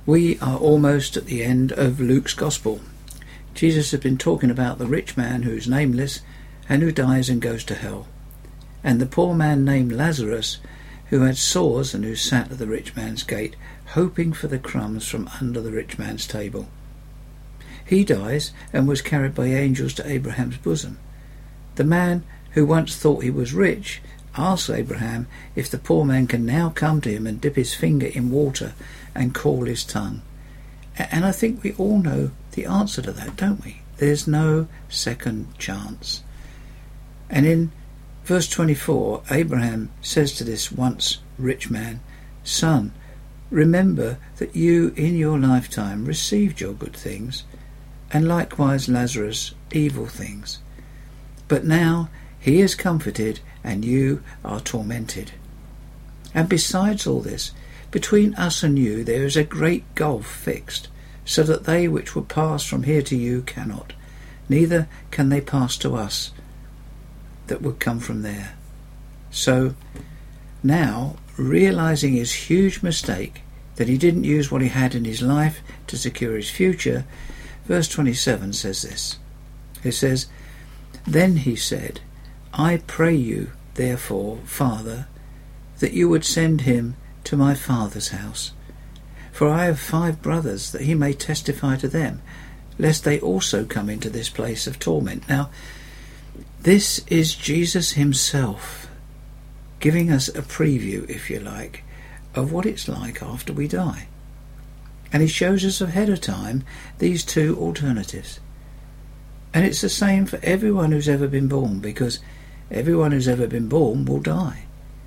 We are almost at the end of Luke's Gospel. Jesus has been talking about the rich man who's nameless and who dies and goes to hell, and the poor man named Lazarus who had sores and who sat at the rich man's gate, hoping for the crumbs from under the rich man's table. He dies and was carried by angels to Abraham's bosom. The man who once thought he was rich asks Abraham if the poor man can now come to him and dip his finger in water and cool his tongue. And I think we all know the answer to that, don't we? There's no second chance. And in verse 24, Abraham says to this once rich man, "Son, remember that you in your lifetime received your good things, and likewise Lazarus evil things. But now he is comforted and you are tormented. And besides all this, between us and you there is a great gulf fixed, so that they which would pass from here to you cannot, neither can they pass to us that would come from there." So now, realizing his huge mistake, that he didn't use what he had in his life to secure his future, verse 27 says this. It says, "Then he said, I pray you, therefore, Father, that you would send him to my father's house. For I have 5 brothers, that he may testify to them, lest they also come into this place of torment." Now, this is Jesus himself giving us a preview, if you like, of what it's like after we die. And he shows us ahead of time these 2 alternatives. And it's the same for everyone who's ever been born, because everyone who's ever been born will die.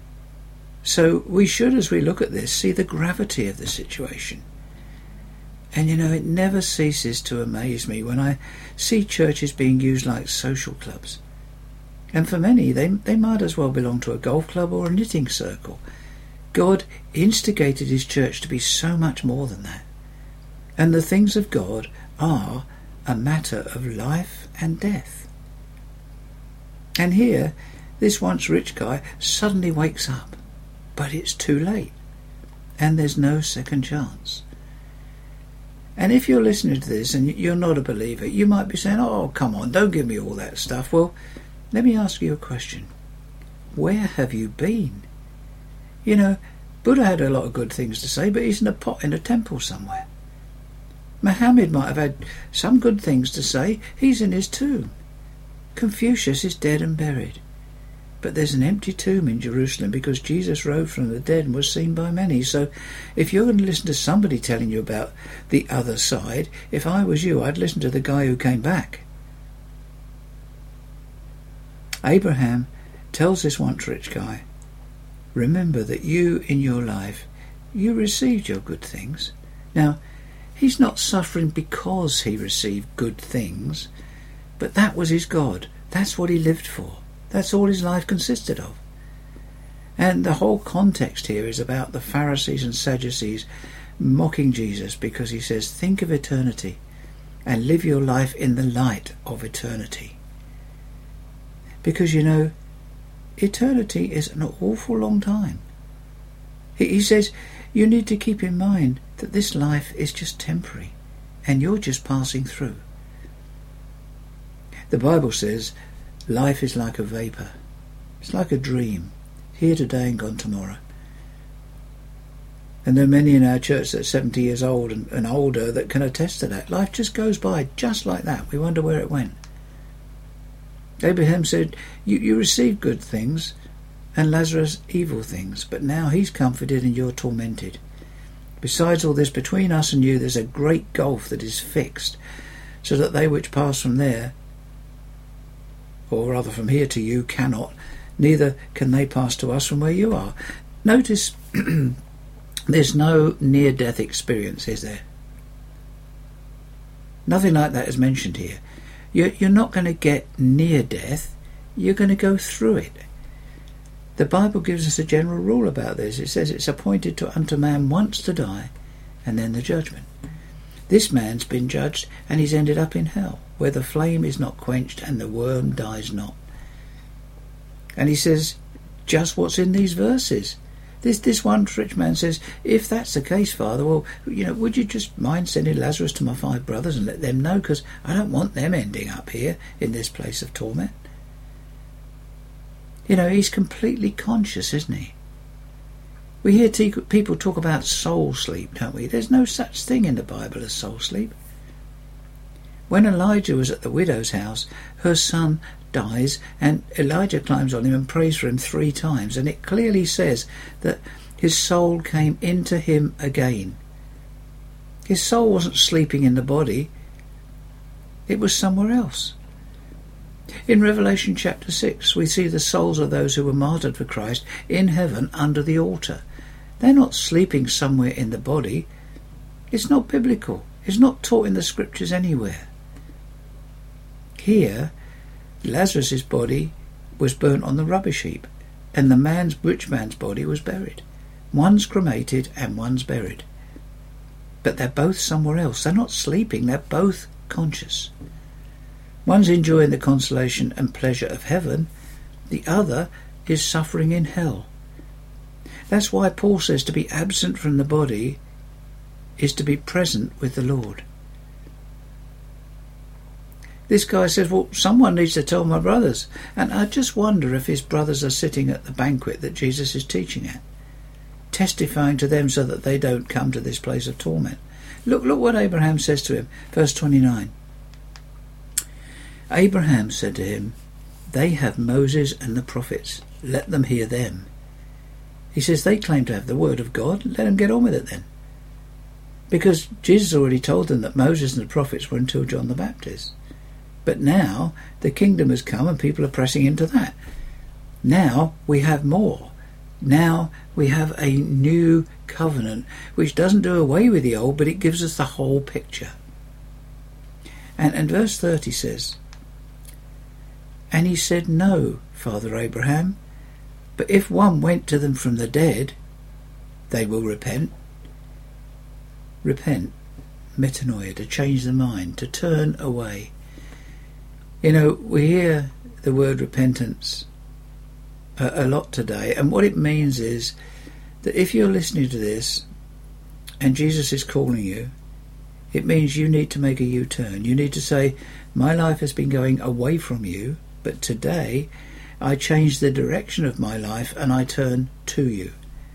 So we should, as we look at this, see the gravity of the situation. And it never ceases to amaze me when I see churches being used like social clubs. And for many, they might as well belong to a golf club or a knitting circle. God instigated his church to be so much more than that. And the things of God are a matter of life and death. And here, this once rich guy suddenly wakes up, but it's too late, and there's no second chance. And if you're listening to this and you're not a believer, you might be saying, "Oh, come on, don't give me all that stuff." Well, let me ask you a question. Where have you been? Buddha had a lot of good things to say, but he's in a pot in a temple somewhere. Muhammad might have had some good things to say. He's in his tomb. Confucius is dead and buried. But there's an empty tomb in Jerusalem because Jesus rose from the dead and was seen by many. So if you're going to listen to somebody telling you about the other side, if I was you, I'd listen to the guy who came back. Abraham tells this once rich guy, "Remember that you in your life, you received your good things." Now, he's not suffering because he received good things, but that was his God. That's what he lived for. That's all his life consisted of. And the whole context here is about the Pharisees and Sadducees mocking Jesus because he says, think of eternity and live your life in the light of eternity. Because, eternity is an awful long time. He says you need to keep in mind that this life is just temporary and you're just passing through. The Bible says life is like a vapour. It's like a dream, here today and gone tomorrow. And there are many in our church that are 70 years old and older that can attest to that. Life just goes by just like that. We wonder where it went. Abraham said, you received good things and Lazarus evil things, but now he's comforted and you're tormented. Besides all this, between us and you there's a great gulf that is fixed, so that they which pass from there, or rather from here to you, cannot, neither can they pass to us from where you are. Notice there's no near-death experience, is there? Nothing like that is mentioned here. You're not going to get near death, you're going to go through it. The Bible gives us a general rule about this. It says it's appointed unto man once to die, and then the judgment. This man's been judged, and he's ended up in hell, where the flame is not quenched and the worm dies not. And he says just what's in these verses. This one rich man says, if that's the case, Father, well, would you just mind sending Lazarus to my 5 brothers and let them know, because I don't want them ending up here in this place of torment. He's completely conscious, isn't he? We hear people talk about soul sleep, don't we? There's no such thing in the Bible as soul sleep. When Elijah was at the widow's house, her son dies, and Elijah climbs on him and prays for him 3 times, and it clearly says that his soul came into him again. His soul wasn't sleeping in the body, it was somewhere else. In Revelation chapter 6, we see the souls of those who were martyred for Christ in heaven under the altar. They're not sleeping somewhere in the body. It's not biblical. It's not taught in the scriptures anywhere. Here, Lazarus' body was burnt on the rubbish heap, and the rich man's body was buried. One's cremated and one's buried. But they're both somewhere else. They're not sleeping, they're both conscious. One's enjoying the consolation and pleasure of heaven, the other is suffering in hell. That's why Paul says to be absent from the body is to be present with the Lord. This guy says, well, someone needs to tell my brothers. And I just wonder if his brothers are sitting at the banquet that Jesus is teaching at, testifying to them so that they don't come to this place of torment. Look what Abraham says to him, verse 29. Abraham said to him, they have Moses and the prophets. Let them hear them. He says they claim to have the word of God. Let them get on with it then. Because Jesus already told them that Moses and the prophets were until John the Baptist. But now the kingdom has come and people are pressing into that. Now we have more. Now we have a new covenant which doesn't do away with the old, but it gives us the whole picture. And verse 30 says, and he said, no, Father Abraham, but if one went to them from the dead, they will repent. Repent, metanoia, to change the mind, to turn away. We hear the word repentance a lot today, and what it means is that if you're listening to this and Jesus is calling you, it means you need to make a U-turn. You need to say, my life has been going away from you, but today I change the direction of my life and I turn to you.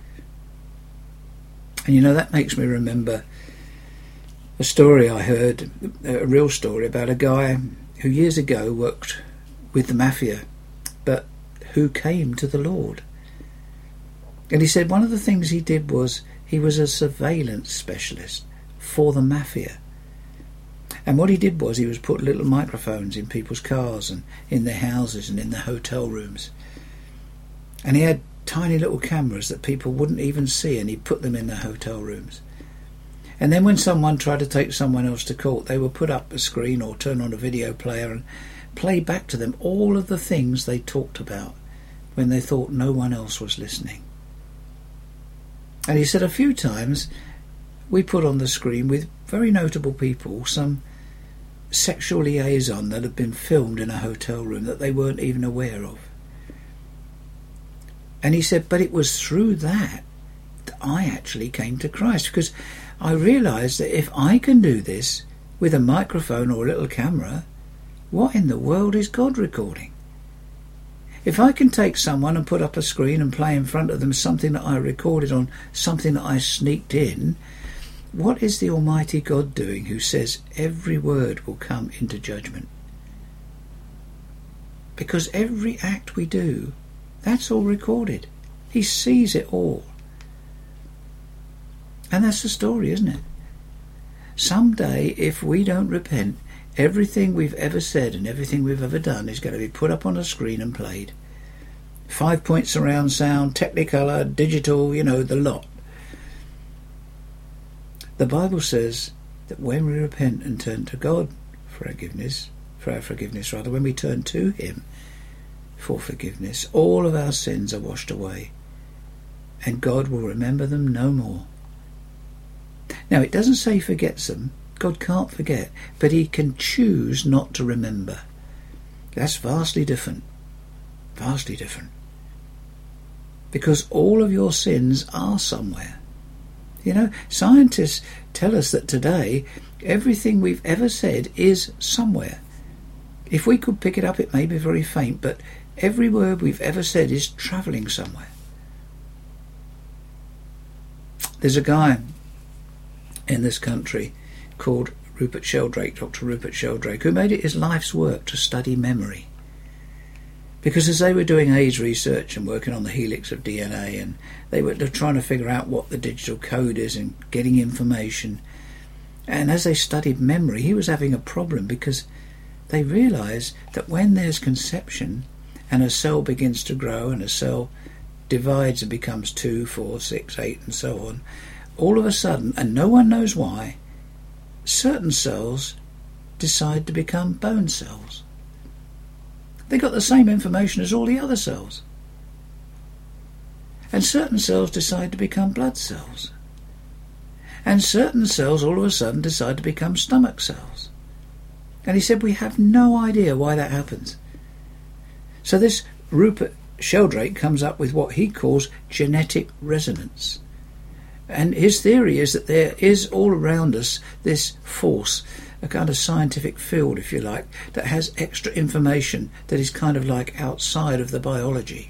And that makes me remember a story I heard, a real story about a guy who years ago worked with the mafia, but who came to the Lord. And he said one of the things he did was he was a surveillance specialist for the mafia. And what he did was he was put little microphones in people's cars and in their houses and in their hotel rooms. And he had tiny little cameras that people wouldn't even see, and he put them in their hotel rooms. And then when someone tried to take someone else to court, they would put up a screen or turn on a video player and play back to them all of the things they talked about when they thought no one else was listening. And he said a few times we put on the screen with very notable people some sexual liaison that had been filmed in a hotel room that they weren't even aware of. And he said, but it was through that I actually came to Christ, because I realised that if I can do this with a microphone or a little camera, what in the world is God recording? If I can take someone and put up a screen and play in front of them something that I recorded on something that I sneaked in, what is the Almighty God doing who says every word will come into judgment? Because every act we do, that's all recorded. He sees it all. And that's the story, isn't it? Someday, if we don't repent, everything we've ever said and everything we've ever done is going to be put up on a screen and played. 5-point surround sound, Technicolor, digital, the lot. The Bible says that when we repent and turn to God for our forgiveness, when we turn to Him for forgiveness, all of our sins are washed away, and God will remember them no more. Now, it doesn't say He forgets them. God can't forget, but He can choose not to remember. That's vastly different. Vastly different. because all of your sins are somewhere. You know, scientists tell us that today everything we've ever said is somewhere. If we could pick it up, it may be very faint, but every word we've ever said is travelling somewhere. There's a guy in this country called Rupert Sheldrake, Dr. Rupert Sheldrake, who made it his life's work to study memory. Because as they were doing AIDS research and working on the helix of DNA, and they were trying to figure out what the digital code is and getting information, and as they studied memory, he was having a problem because they realised that when there's conception and a cell begins to grow and a cell divides and becomes 2, 4, 6, 8 and so on, all of a sudden, and no one knows why, certain cells decide to become bone cells. They got the same information as all the other cells. And certain cells decide to become blood cells. And certain cells all of a sudden decide to become stomach cells. And he said, we have no idea why that happens. So this Rupert Sheldrake comes up with what he calls genetic resonance. And his theory is that there is all around us this force, a kind of scientific field, if you like, that has extra information that is kind of like outside of the biology.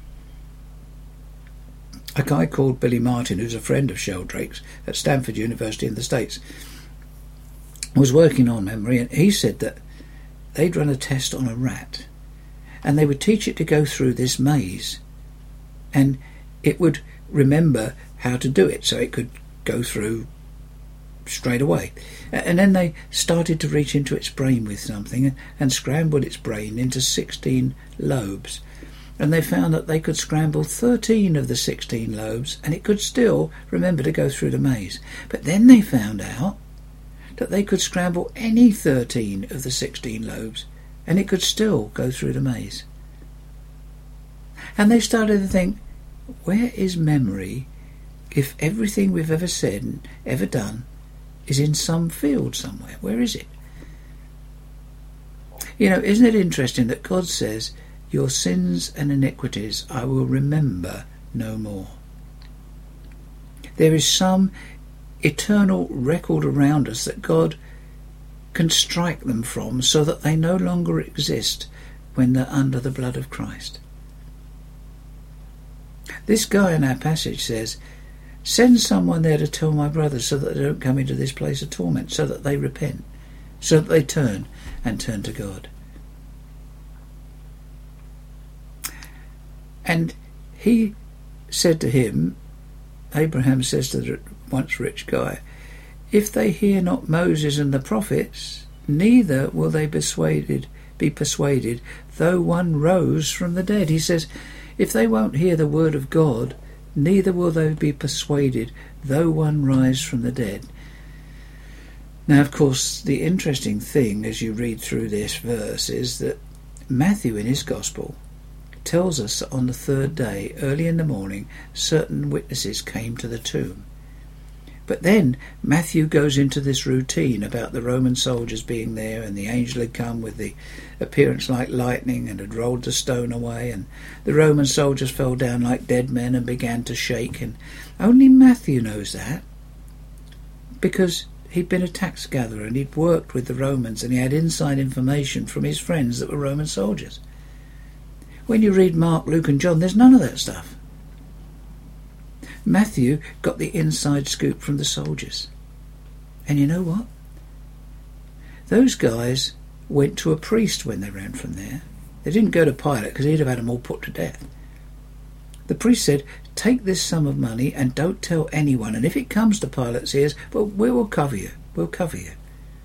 A guy called Billy Martin, who's a friend of Sheldrake's at Stanford University in the States, was working on memory, and he said that they'd run a test on a rat and they would teach it to go through this maze and it would remember how to do it so it could go through straight away. And then they started to reach into its brain with something and scrambled its brain into 16 lobes. And they found that they could scramble 13 of the 16 lobes and it could still remember to go through the maze. But then they found out that they could scramble any 13 of the 16 lobes and it could still go through the maze. And they started to think, where is memory if everything we've ever said and ever done is in some field somewhere? Where is it? You know, isn't it interesting that God says, your sins and iniquities I will remember no more. There is some eternal record around us that God can strike them from so that they no longer exist when they're under the blood of Christ. This guy in our passage says, send someone there to tell my brothers so that they don't come into this place of torment, so that they repent, so that they turn to God. And he said to him, Abraham says to the once rich guy, if they hear not Moses and the prophets, neither will they be persuaded, though one rose from the dead. He says, if they won't hear the word of God, neither will they be persuaded, though one rise from the dead. Now, of course, the interesting thing as you read through this verse is that Matthew in his Gospel tells us that on the third day, early in the morning, certain witnesses came to the tomb. But then Matthew goes into this routine about the Roman soldiers being there, and the angel had come with the appearance like lightning and had rolled the stone away, and the Roman soldiers fell down like dead men and began to shake. And only Matthew knows that, because he'd been a tax gatherer and he'd worked with the Romans and he had inside information from his friends that were Roman soldiers. When you read Mark, Luke and John, there's none of that stuff. Matthew got the inside scoop from the soldiers. And you know what? Those guys went to a priest when they ran from there. They didn't go to Pilate because he'd have had them all put to death. The priest said, take this sum of money and don't tell anyone, and if it comes to Pilate's ears, well, we will cover you. We'll cover you.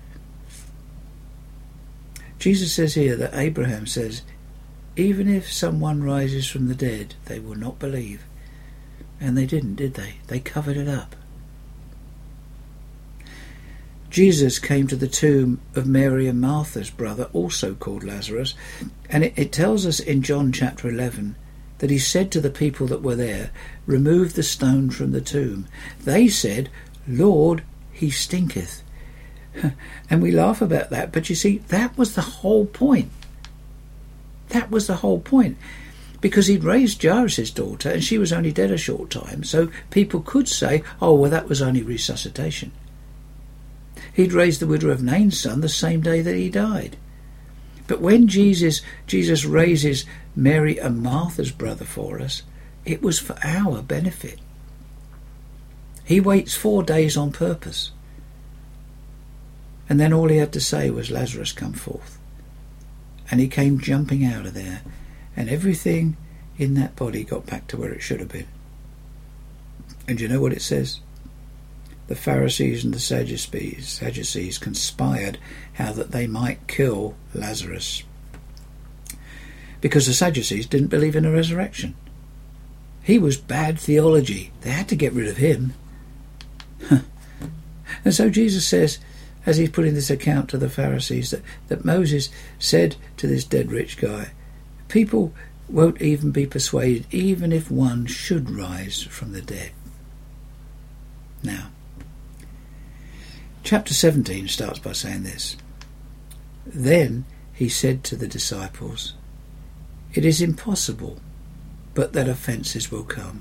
Jesus says here that Abraham says, even if someone rises from the dead, they will not believe. And they didn't, did they? They covered it up. Jesus came to the tomb of Mary and Martha's brother, also called Lazarus, and it tells us in John chapter 11 that he said to the people that were there, remove the stone from the tomb. They said, Lord, he stinketh. And we laugh about that, but you see, that was the whole point. That was the whole point. because he'd raised Jairus' daughter and she was only dead a short time, so people could say, oh, well, that was only resuscitation. He'd raised the widow of Nain's son the same day that he died. But when Jesus raises Mary and Martha's brother for us, it was for our benefit. He waits 4 days on purpose. And then all he had to say was, Lazarus, come forth. And he came jumping out of there, and everything in that body got back to where it should have been. And you know what it says? The Pharisees and the Sadducees conspired how that they might kill Lazarus, because the Sadducees didn't believe in a resurrection. He was bad theology. They had to get rid of him. And so Jesus says, as he's putting this account to the Pharisees, that Moses said to this dead rich guy, people won't even be persuaded even if one should rise from the dead. Now, chapter 17 starts by saying this. Then he said to the disciples, it is impossible but that offences will come.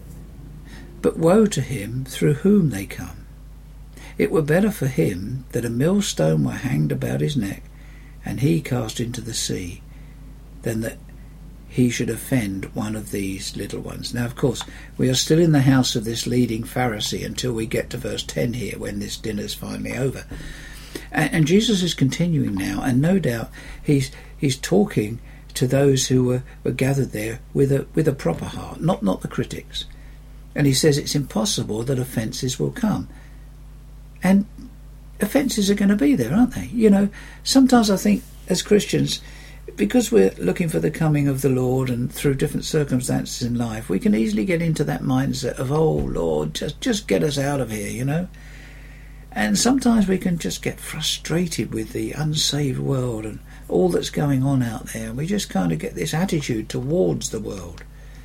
But woe to him through whom they come. It were better for him that a millstone were hanged about his neck and he cast into the sea, than that he should offend one of these little ones. Now, of course, we are still in the house of this leading Pharisee until we get to verse 10 here, when this dinner's finally over. And Jesus is continuing now, and no doubt he's talking to those who were gathered there with a proper heart, not the critics. And he says it's impossible that offences will come. And offences are going to be there, aren't they? You know, sometimes I think as Christians, because we're looking for the coming of the Lord, and through different circumstances in life, we can easily get into that mindset of, oh Lord, just get us out of here, you know. And sometimes we can just get frustrated with the unsaved world and all that's going on out there, and we just kind of get this attitude towards the world.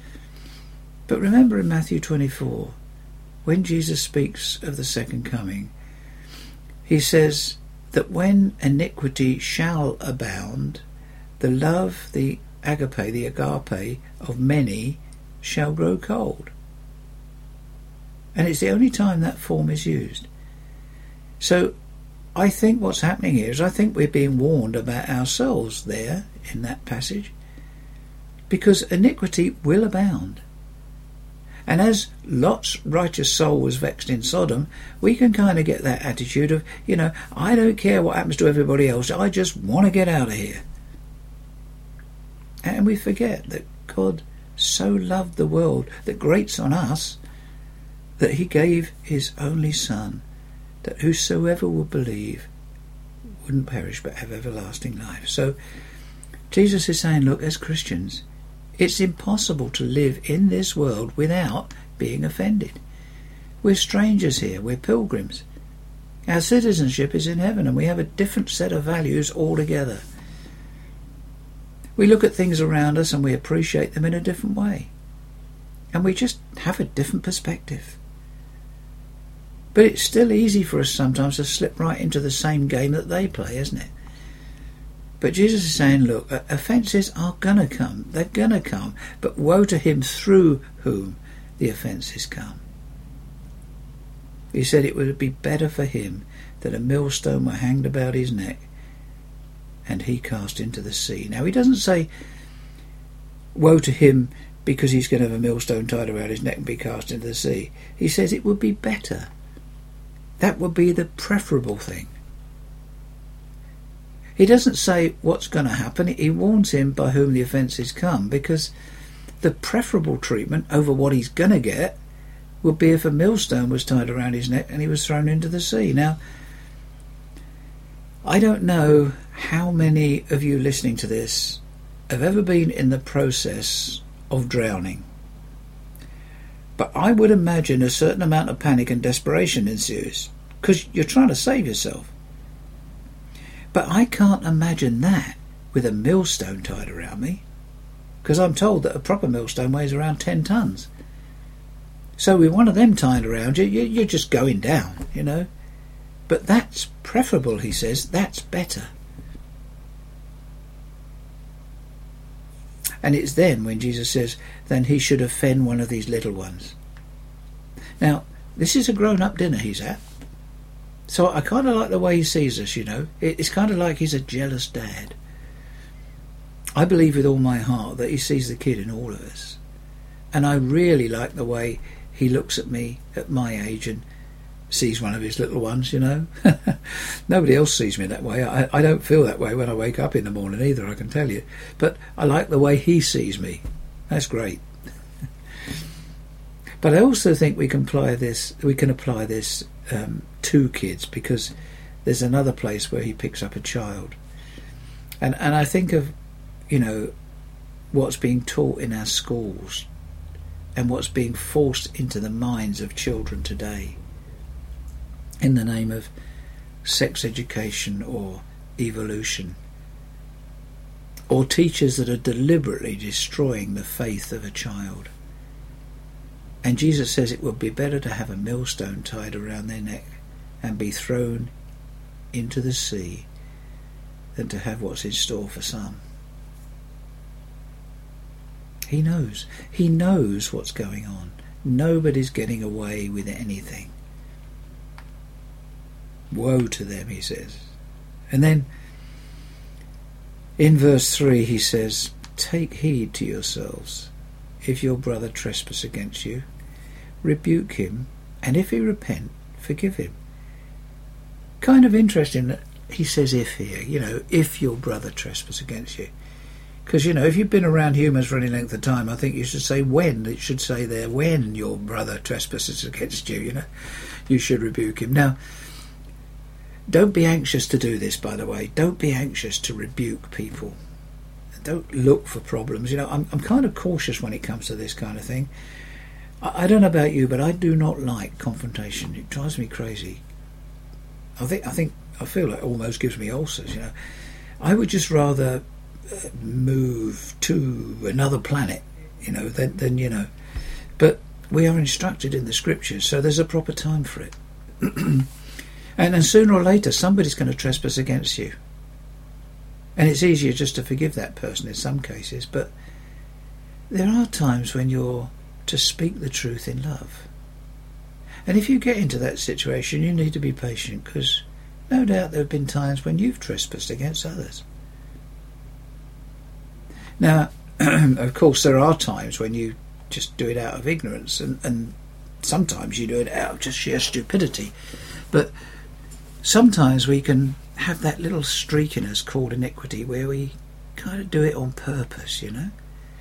But remember in Matthew 24, when Jesus speaks of the second coming, he says that when iniquity shall abound, the love, the agape of many shall grow cold. And it's the only time that form is used. So I think what's happening here is I think we're being warned about ourselves there in that passage, because iniquity will abound. And as Lot's righteous soul was vexed in Sodom, we can kind of get that attitude of, you know, I don't care what happens to everybody else, I just want to get out of here. And we forget that God so loved the world, that grates on us, that he gave his only Son, that whosoever would believe wouldn't perish but have everlasting life. So Jesus is saying, look, as Christians, it's impossible to live in this world without being offended. We're strangers here, we're pilgrims. Our citizenship is in heaven, and we have a different set of values altogether. We look at things around us and we appreciate them in a different way. And we just have a different perspective. But it's still easy for us sometimes to slip right into the same game that they play, isn't it? But Jesus is saying, look, offences are going to come. They're going to come. But woe to him through whom the offences come. He said it would be better for him that a millstone were hanged about his neck and he cast into the sea. Now, he doesn't say woe to him because he's going to have a millstone tied around his neck and be cast into the sea. He says it would be better. That would be the preferable thing. He doesn't say what's going to happen. He warns him by whom the offences come, because the preferable treatment over what he's going to get would be if a millstone was tied around his neck and he was thrown into the sea. Now, I don't know how many of you listening to this have ever been in the process of drowning, but I would imagine a certain amount of panic and desperation ensues, because you're trying to save yourself. But I can't imagine that with a millstone tied around me, because I'm told that a proper millstone weighs around 10 tons. So with one of them tied around you, you're just going down, you know. But that's preferable, he says. That's better. And it's then when Jesus says, then he should offend one of these little ones. Now, this is a grown-up dinner he's at. So I kind of like the way he sees us, you know. It's kind of like he's a jealous dad. I believe with all my heart that he sees the kid in all of us. And I really like the way he looks at me at my age and sees one of his little ones, you know. Nobody else sees me that way. I don't feel that way when I wake up in the morning either, I can tell you. But I like the way he sees me. That's great. But I also think we can apply this to kids, because there's another place where he picks up a child. And I think of, you know, what's being taught in our schools and what's being forced into the minds of children today in the name of sex education or evolution, or teachers that are deliberately destroying the faith of a child. And Jesus says it would be better to have a millstone tied around their neck and be thrown into the sea than to have what's in store for some. He knows. He knows what's going on. Nobody's getting away with anything. Woe to them, he says. And then in verse 3 he says, take heed to yourselves. If your brother trespass against you, rebuke him, and if he repent, forgive him. Kind of interesting that he says if here, you know, if your brother trespass against you. Because, you know, if you've been around humans for any length of time, I think you should say when. It should say there, when your brother trespasses against you, you know, you should rebuke him. Now, don't be anxious to do this, by the way. Don't be anxious to rebuke people. Don't look for problems. You know, I'm kind of cautious when it comes to this kind of thing. I don't know about you, but I do not like confrontation. It drives me crazy. I feel like it almost gives me ulcers, you know. I would just rather move to another planet, you know, than you know. But we are instructed in the scriptures, so there's a proper time for it. And sooner or later, somebody's going to trespass against you. And it's easier just to forgive that person in some cases, but there are times when you're to speak the truth in love. And if you get into that situation, you need to be patient, because no doubt there have been times when you've trespassed against others. Now, of course, there are times when you just do it out of ignorance, and sometimes you do it out of just sheer stupidity. But sometimes we can have that little streak in us called iniquity where we kind of do it on purpose, you know.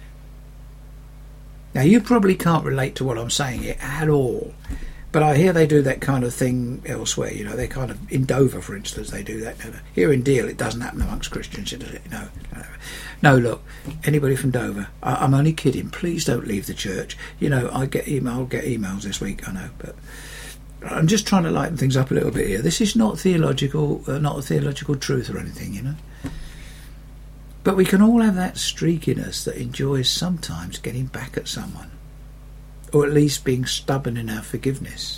Now, you probably can't relate to what I'm saying here at all, but I hear they do that kind of thing elsewhere, you know. They kind of, in Dover, for instance, they do that. Here in Deal, it doesn't happen amongst Christians, does it? No, look, anybody from Dover, I'm only kidding. Please don't leave the church. You know, I'll get emails this week, I know, but I'm just trying to lighten things up a little bit here. This is not theological, not a theological truth or anything, you know. But we can all have that streak in us that enjoys sometimes getting back at someone, or at least being stubborn in our forgiveness.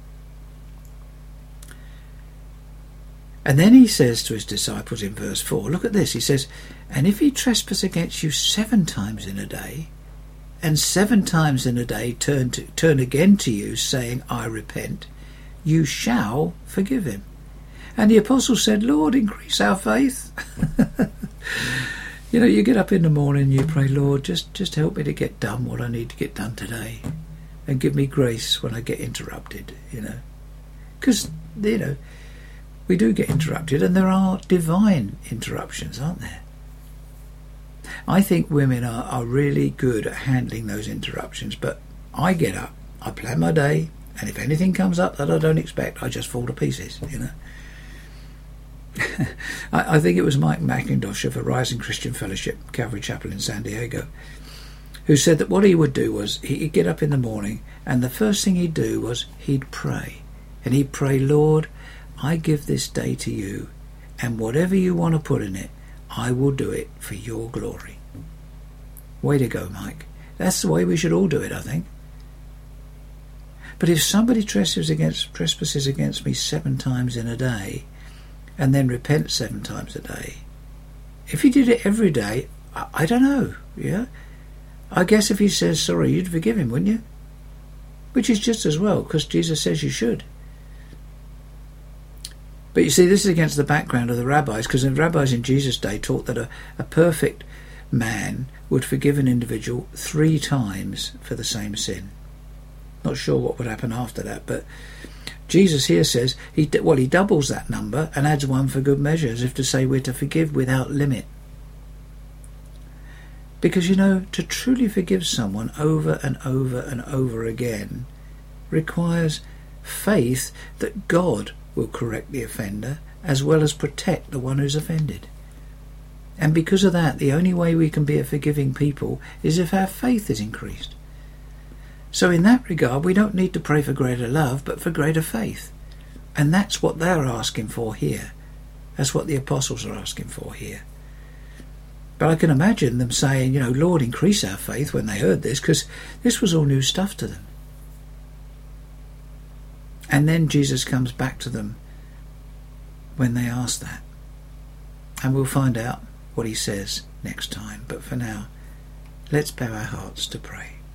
And then he says to his disciples in verse 4, look at this, he says, and if he trespass against you 7 times in a day, and 7 times in a day turn again to you, saying, I repent, you shall forgive him. And the apostle said, Lord, increase our faith. You know, you get up in the morning, you pray, Lord, just help me to get done what I need to get done today, and give me grace when I get interrupted, you know. Because, you know, we do get interrupted, and there are divine interruptions, aren't there? I think women are really good at handling those interruptions, but I get up, I plan my day, and if anything comes up that I don't expect, I just fall to pieces, you know. I think it was Mike McIntosh of Horizon Christian Fellowship, Calvary Chapel in San Diego, who said that what he would do was he'd get up in the morning, and the first thing he'd do was he'd pray. And he'd pray, Lord, I give this day to you, and whatever you want to put in it, I will do it for your glory. Way to go, Mike. That's the way we should all do it, I think. But if somebody trespasses against me 7 times in a day, and then repent 7 times a day, if he did it every day, I don't know, yeah? I guess if he says sorry, you'd forgive him, wouldn't you? Which is just as well, because Jesus says you should. But you see, this is against the background of the rabbis, because the rabbis in Jesus' day taught that a perfect man would forgive an individual 3 times for the same sin. Not sure what would happen after that, but Jesus here says he doubles that number and adds 1 for good measure, as if to say we're to forgive without limit. Because, to truly forgive someone over and over and over again requires faith that God will correct the offender as well as protect the one who's offended. And because of that, the only way we can be a forgiving people is if our faith is increased. So in that regard, we don't need to pray for greater love, but for greater faith. And that's what they're asking for here. That's what the apostles are asking for here. But I can imagine them saying, Lord, increase our faith when they heard this, because this was all new stuff to them. And then Jesus comes back to them when they ask that. And we'll find out what he says next time. But for now, let's bow our hearts to pray.